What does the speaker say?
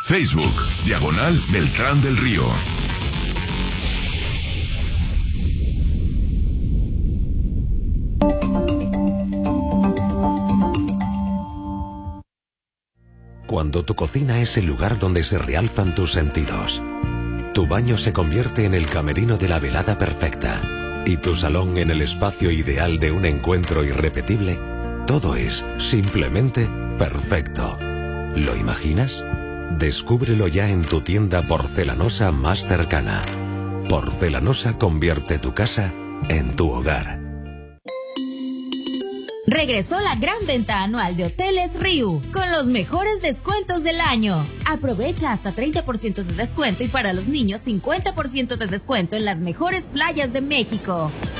Facebook, Diagonal Beltrán del Río. Cuando tu cocina es el lugar donde se realzan tus sentidos, tu baño se convierte en el camerino de la velada perfecta y tu salón en el espacio ideal de un encuentro irrepetible, todo es simplemente perfecto. ¿Lo imaginas? Descúbrelo ya en tu tienda porcelanosa más cercana. Porcelanosa convierte tu casa en tu hogar. Regresó la gran venta anual de Hoteles Riu con los mejores descuentos del año. Aprovecha hasta 30% de descuento y para los niños 50% de descuento en las mejores playas de México.